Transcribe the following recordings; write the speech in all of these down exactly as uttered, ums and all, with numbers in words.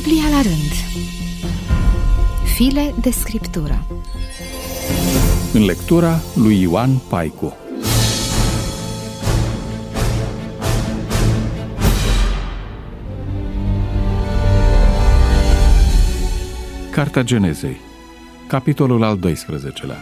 Biblia la rând. File de scriptură. În lectura lui Ioan Paicu. Cartea Genezei, capitolul al doisprezecelea.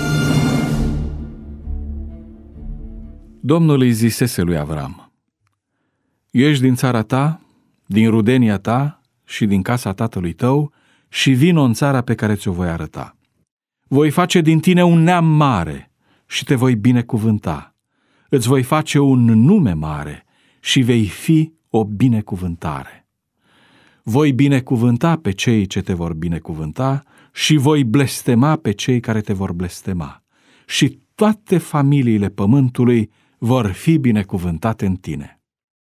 Domnul îi zisese lui Avram: ieși din țara ta, din rudenia ta și din casa tatălui tău și vino în țara pe care ți-o voi arăta. Voi face din tine un neam mare și te voi binecuvânta. Îți voi face un nume mare și vei fi o binecuvântare. Voi binecuvânta pe cei ce te vor binecuvânta și voi blestema pe cei care te vor blestema. Și toate familiile pământului vor fi binecuvântate în tine.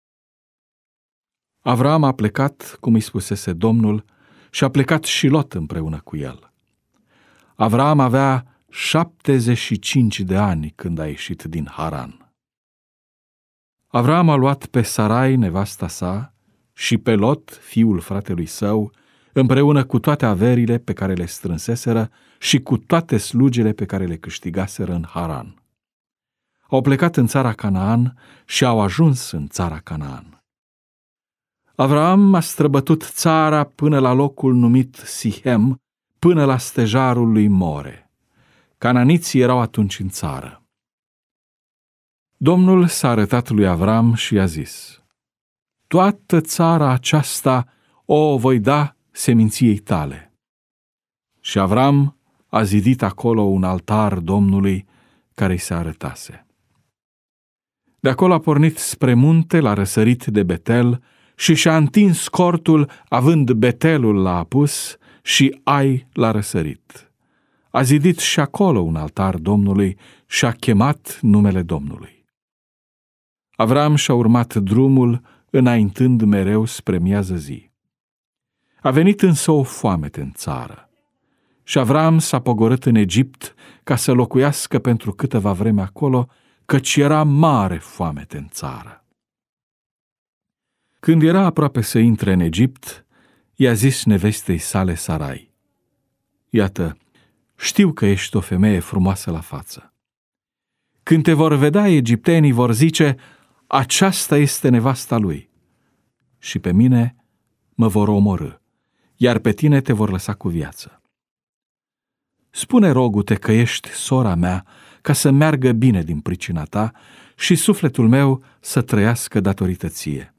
Avram a plecat, cum îi spusese Domnul, și a plecat și Lot împreună cu el. Avram avea șaptezeci și cinci de ani când a ieșit din Haran. Avram a luat pe Sarai, nevasta sa, și pe Lot, fiul fratelui său, împreună cu toate averile pe care le strânseseră și cu toate slugile pe care le câștigaseră în Haran. Au plecat în țara Canaan și au ajuns în țara Canaan. Avram a străbătut țara până la locul numit Sihem, până la stejarul lui More. Cananiții erau atunci în țară. Domnul s-a arătat lui Avram și i-a zis: toată țara aceasta o voi da seminției tale. Și Avram a zidit acolo un altar Domnului care i se arătase. De acolo a pornit spre munte la răsărit de Betel și și-a întins cortul, având Betelul la apus și Ai la răsărit. A zidit și acolo un altar Domnului și a chemat numele Domnului. Avram și-a urmat drumul, înaintând mereu spre miază zi. A venit însă o foamete în țară și Avram s-a pogorât în Egipt ca să locuiască pentru câteva vreme acolo, căci era mare foamete în țară. Când era aproape să intre în Egipt, i-a zis nevestei sale Sarai: iată, știu că ești o femeie frumoasă la față. Când te vor vedea, egiptenii vor zice: aceasta este nevasta lui. Și pe mine mă vor omorâ, iar pe tine te vor lăsa cu viață. Spune, rogu-te, că ești sora mea, ca să meargă bine din pricina ta și sufletul meu să trăiască datorită ție.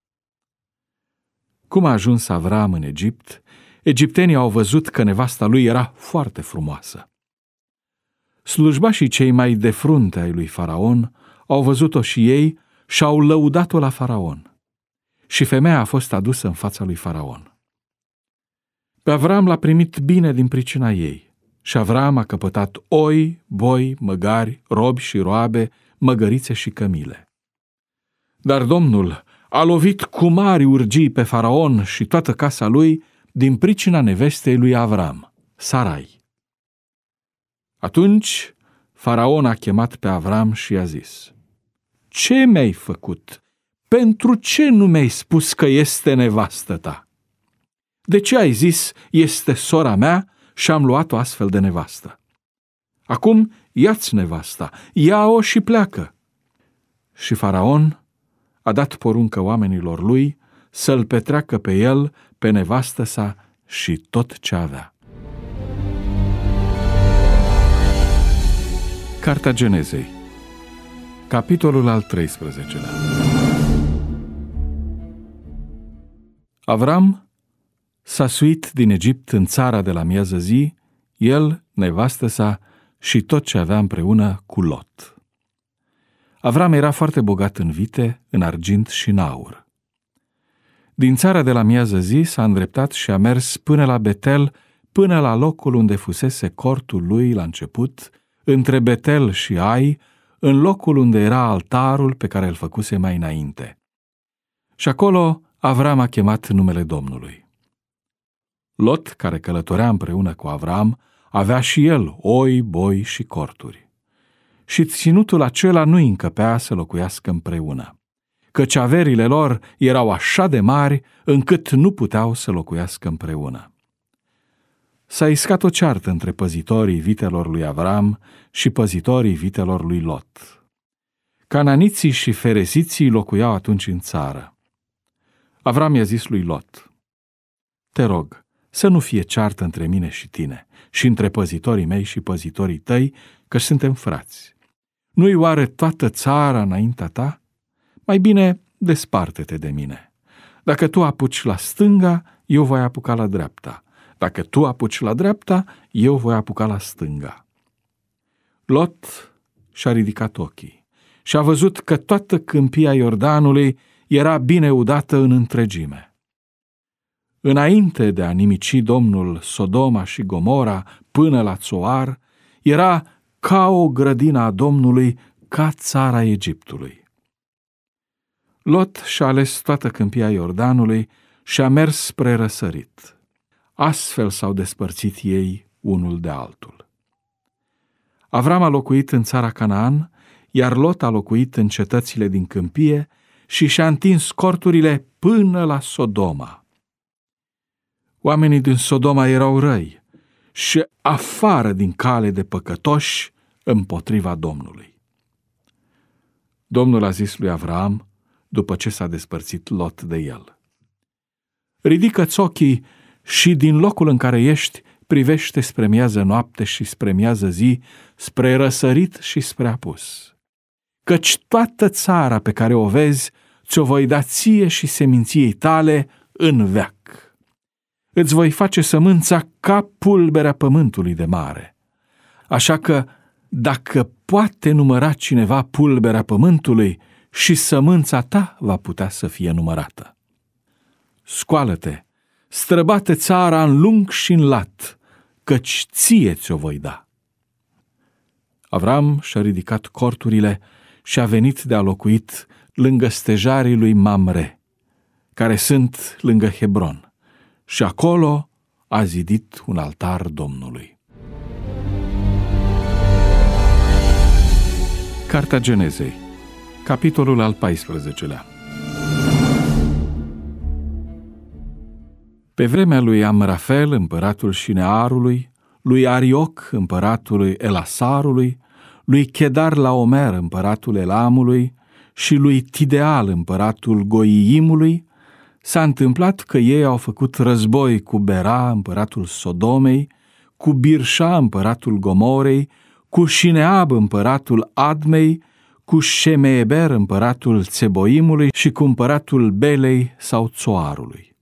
Cum a ajuns Avram în Egipt, egiptenii au văzut că nevasta lui era foarte frumoasă. Slujbașii cei mai de frunte ai lui Faraon au văzut-o și ei și au lăudat-o la Faraon. Și femeia a fost adusă în fața lui Faraon. Pe Avram l-a primit bine din pricina ei și Avram a căpătat oi, boi, măgari, robi și roabe, măgărițe și cămile. Dar Domnul a lovit cu mari urgii pe Faraon și toată casa lui din pricina nevestei lui Avram, Sarai. Atunci Faraon a chemat pe Avram și i-a zis: ce mi-ai făcut? Pentru ce nu mi-ai spus că este nevastă ta? De ce ai zis, este sora mea, și am luat-o astfel de nevastă? Acum ia-ți nevasta, ia-o și pleacă. Și Faraon a dat poruncă oamenilor lui să-l petreacă pe el, pe nevastă sa și tot ce avea. Cartea Genezei, capitolul al treisprezecelea. Avram s-a suit din Egipt în țara de la miază zi, el, nevastă sa și tot ce avea împreună cu Lot. Avram era foarte bogat în vite, în argint și în aur. Din țara de la miază zi s-a îndreptat și a mers până la Betel, până la locul unde fusese cortul lui la început, între Betel și Ai, în locul unde era altarul pe care îl făcuse mai înainte. Și acolo Avram a chemat numele Domnului. Lot, care călătorea împreună cu Avram, avea și el oi, boi și corturi. Și ținutul acela nu încăpea să locuiască împreună, căci averile lor erau așa de mari încât nu puteau să locuiască împreună. S-a iscat o ceartă între păzitorii vitelor lui Avram și păzitorii vitelor lui Lot. Cananiții și fereziții locuiau atunci în țară. Avram i-a zis lui Lot: te rog, să nu fie ceartă între mine și tine și între păzitorii mei și păzitorii tăi, că suntem frați. Nu-i oare toată țara înaintea ta? Mai bine desparte-te de mine. Dacă tu apuci la stânga, eu voi apuca la dreapta. Dacă tu apuci la dreapta, eu voi apuca la stânga. Lot și-a ridicat ochii și a văzut că toată câmpia Iordanului era bine udată în întregime. Înainte de a nimici Domnul Sodoma și Gomora până la Țoar, era ca o grădină a Domnului, ca țara Egiptului. Lot și-a ales toată câmpia Iordanului și a mers spre răsărit. Astfel s-au despărțit ei unul de altul. Avram a locuit în țara Canaan, iar Lot a locuit în cetățile din câmpie și și-a întins corturile până la Sodoma. Oamenii din Sodoma erau răi și afară din cale de păcătoși împotriva Domnului. Domnul a zis lui Avram, după ce s-a despărțit Lot de el: ridică-ți ochii și din locul în care ești privește spre miază noapte și spre miază zi, spre răsărit și spre apus. Căci toată țara pe care o vezi ți-o voi da ție și seminției tale în veac. Îți voi face sămânța ca pulberea pământului de mare. Așa că, dacă poate număra cineva pulberea pământului, și sămânța ta va putea să fie numărată. Scoală-te, străbate țara în lung și în lat, căci ție ți-o voi da. Avram și-a ridicat corturile și a venit de a locuit lângă stejarii lui Mamre, care sunt lângă Hebron, și acolo a zidit un altar Domnului. Cartea Genezei, capitolul al paisprezecelea. Pe vremea lui Amrafel, împăratul Șinearului, lui Arioc, împăratul Elasarului, lui Chedar Laomer, împăratul Elamului, și lui Tideal, împăratul Goiimului, s-a întâmplat că ei au făcut război cu Bera, împăratul Sodomei, cu Birșa, împăratul Gomorei, cu Șineab, împăratul Admei, cu Șemeeber, împăratul Țeboimului, și cu împăratul Belei sau Țoarului.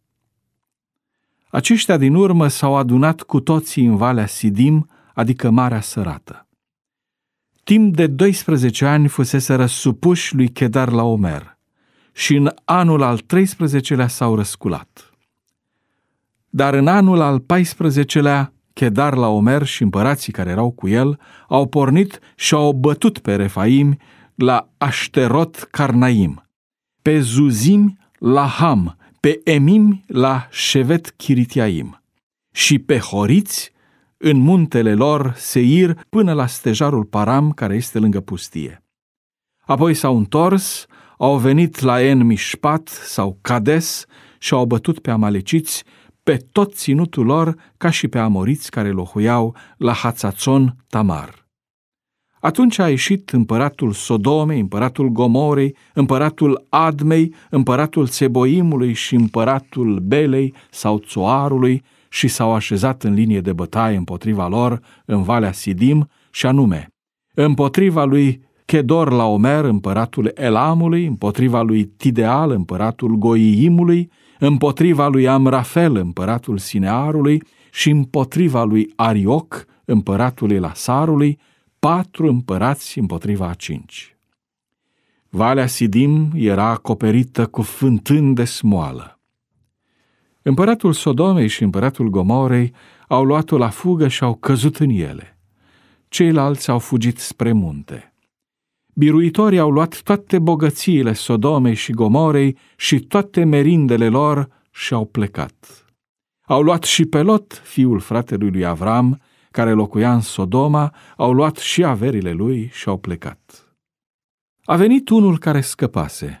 Aceștia din urmă s-au adunat cu toții în Valea Sidim, adică Marea Sărată. Timp de doisprezece ani fuseseră supuși lui Chedar Laomer și în anul al treisprezecelea s-au răsculat. Dar în anul al paisprezecelea, Chedar Laomer și împărații care erau cu el au pornit și au bătut pe Refaim la Așterot Carnaim, pe Zuzim la Ham, pe Emim la Șevet Chiritiaim și pe Horiți în muntele lor Seir până la stejarul Param, care este lângă pustie. Apoi s-au întors, au venit la En Mishpat sau Cades și au bătut pe amaleciți pe tot ținutul lor, ca și pe amoriți care locuiau la Hatzațon Tamar. Atunci a ieșit împăratul Sodomei, împăratul Gomorei, împăratul Admei, împăratul Țeboimului și împăratul Belei sau Țoarului și s-au așezat în linie de bătaie împotriva lor în Valea Sidim, și anume împotriva lui Chedor Laomer, împăratul Elamului, împotriva lui Tideal, împăratul Goiimului, împotriva lui Amrafel, împăratul Sinearului, și împotriva lui Arioc, împăratul Elasarului, patru împărați împotriva a cinci. Valea Sidim era acoperită cu fântâni de smoală. Împăratul Sodomei și împăratul Gomorei au luat-o la fugă și au căzut în ele. Ceilalți au fugit spre munte. Biruitorii au luat toate bogățiile Sodomei și Gomorei și toate merindele lor și au plecat. Au luat și pe Lot, fiul fratelui lui Avram, care locuia în Sodoma, au luat și averile lui și au plecat. A venit unul care scăpase,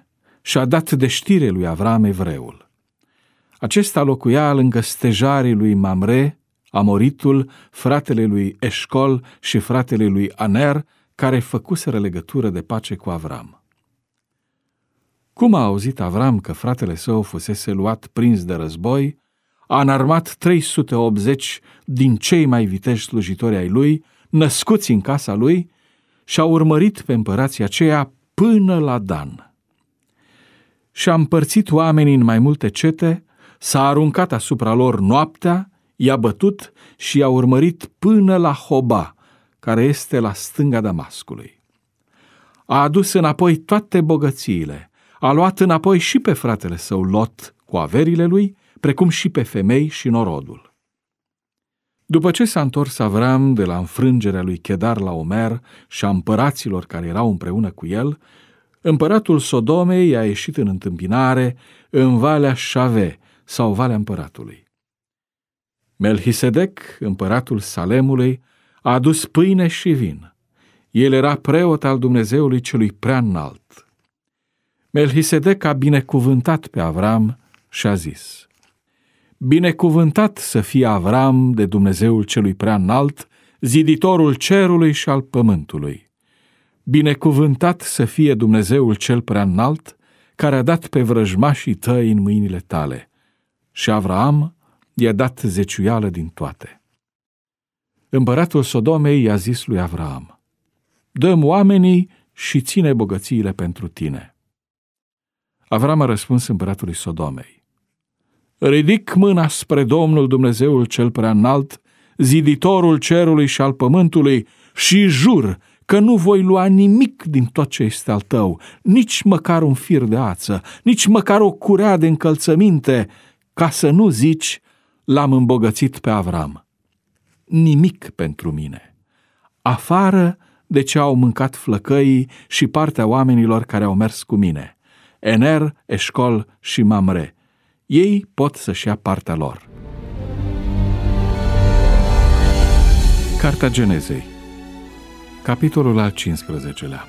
și-a dat de știre lui Avram evreul. Acesta locuia lângă stejarii lui Mamre, Amoritul, fratele lui Eșcol și fratele lui Aner, care făcuseră legătură de pace cu Avram. Cum a auzit Avram că fratele său fusese luat prins de război, a înarmat trei sute optzeci din cei mai viteji slujitori ai lui, născuți în casa lui, și a urmărit pe împărații aceia până la Dan. Și-a împărțit oamenii în mai multe cete, s-a aruncat asupra lor noaptea, i-a bătut și i-a urmărit până la Hoba, care este la stânga Damascului. A adus înapoi toate bogățiile, a luat înapoi și pe fratele său Lot cu averile lui, precum și pe femei și norodul. După ce s-a întors Avram de la înfrângerea lui Chedar la Omer și a împăraților care erau împreună cu el, împăratul Sodomei a ieșit în întâmpinare în Valea Șave sau Valea Împăratului. Melchisedec, împăratul Salemului, a adus pâine și vin. El era preot al Dumnezeului celui prea înalt. Melchisedec a binecuvântat pe Avram și a zis: Binecuvântat să fie Avram de Dumnezeul celui prea înalt, ziditorul cerului și al pământului. Binecuvântat să fie Dumnezeul cel prea înalt, care a dat pe vrăjmașii tăi în mâinile tale. Și Avram i-a dat zeciuială din toate. Împăratul Sodomei i-a zis lui Avram: Dă-mi oamenii și ține bogățiile pentru tine. Avram a răspuns împăratului Sodomei: Ridic mâna spre Domnul Dumnezeul cel prea înalt, ziditorul cerului și al pământului, și jur că nu voi lua nimic din tot ce este al tău, nici măcar un fir de ață, nici măcar o curea de încălțăminte, ca să nu zici: l-am îmbogățit pe Avram. Nimic pentru mine, afară de ce au mâncat flăcăii și partea oamenilor care au mers cu mine, Ener, Eșcol și Mamre. Ei pot să-și ia partea lor. Cartea Genezei, capitolul al cincisprezecelea.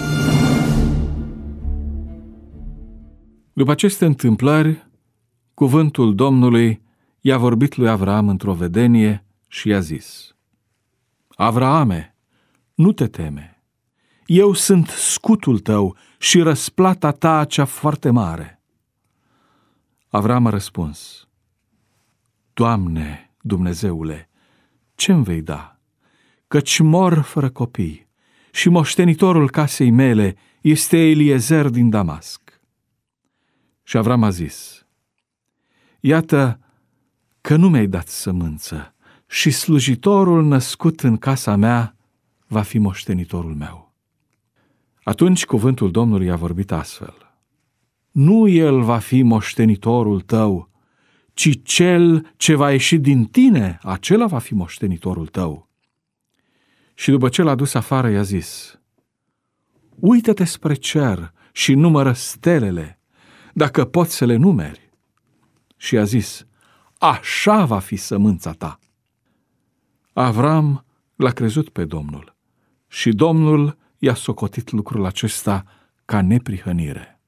După aceste întâmplări, cuvântul Domnului i-a vorbit lui Avram într-o vedenie și i-a zis: Avraame, nu te teme, eu sunt scutul tău și răsplata ta cea foarte mare. Avram a răspuns: Doamne, Dumnezeule, ce-mi vei da? Căci mor fără copii și moștenitorul casei mele este Eliezer din Damasc. Și Avram a zis: Iată că nu mi-ai dat sămânță și slujitorul născut în casa mea va fi moștenitorul meu. Atunci cuvântul Domnului a vorbit astfel: Nu el va fi moștenitorul tău, ci cel ce va ieși din tine, acela va fi moștenitorul tău. Și după ce l-a dus afară, i-a zis: Uită-te spre cer și numără stelele, dacă poți să le numeri. Și i-a zis: Așa va fi sămânța ta. Avram l-a crezut pe Domnul și Domnul i-a socotit lucrul acesta ca neprihănire.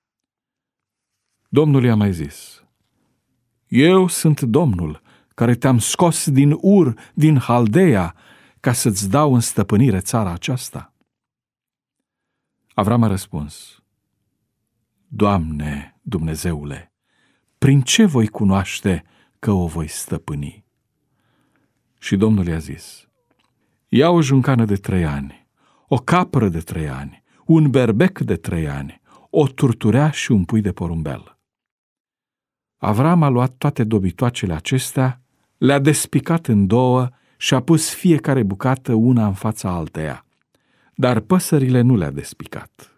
Domnul i-a mai zis: Eu sunt Domnul care te-am scos din Ur, din Haldeia, ca să-ți dau în stăpânire țara aceasta. Avram a răspuns: Doamne, Dumnezeule, prin ce voi cunoaște că o voi stăpâni? Și Domnul i-a zis: Ia o juncană de trei ani, o capră de trei ani, un berbec de trei ani, o turturea și un pui de porumbel. Avram a luat toate dobitoacele acestea, le-a despicat în două și a pus fiecare bucată una în fața alteia, dar păsările nu le-a despicat.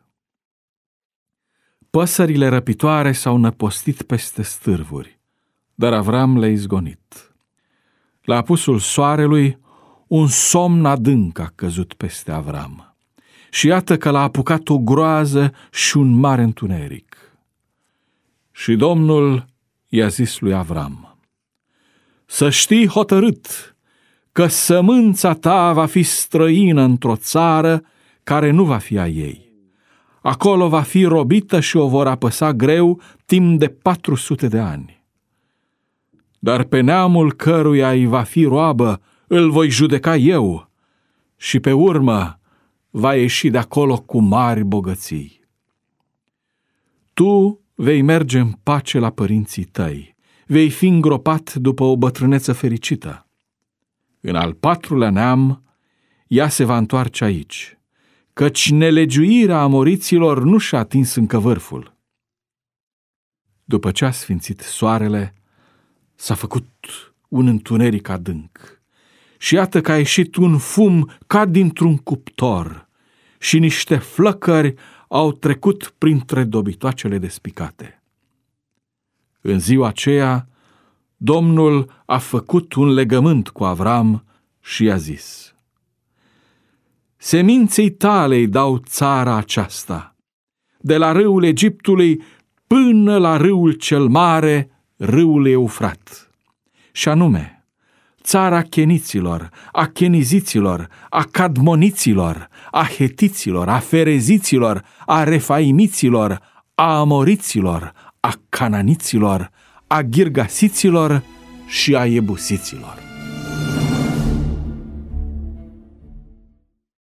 Păsările răpitoare s-au năpostit peste stârvuri, dar Avram le-a izgonit. La apusul soarelui, un somn adânc a căzut peste Avram și iată că l-a apucat o groază și un mare întuneric. Și Domnul i-a zis lui Avram: Să știi hotărât că sămânța ta va fi străină într-o țară care nu va fi a ei. Acolo va fi robită și o vor apăsa greu timp de patru sute de ani. Dar pe neamul căruia îi va fi roabă, îl voi judeca eu și pe urmă va ieși de acolo cu mari bogății. Tu vei merge în pace la părinții tăi, vei fi îngropat după o bătrâneță fericită. În al patrulea neam, ea se va întoarce aici, căci nelegiuirea amoriților nu și-a atins încă vârful. După ce a sfințit soarele, s-a făcut un întuneric adânc și iată că a ieșit un fum ca dintr-un cuptor și niște flăcări au trecut printre dobitoacele despicate. În ziua aceea, Domnul a făcut un legământ cu Avram și i-a zis: seminței tale îi dau țara aceasta, de la râul Egiptului până la râul cel mare, râul Eufrat, și anume țara cheniților, a cheniziților, a cadmoniților, a hetiților, a fereziților, a refaimiților, a amoriților, a cananiților, a ghirgasiților și a iebusiților.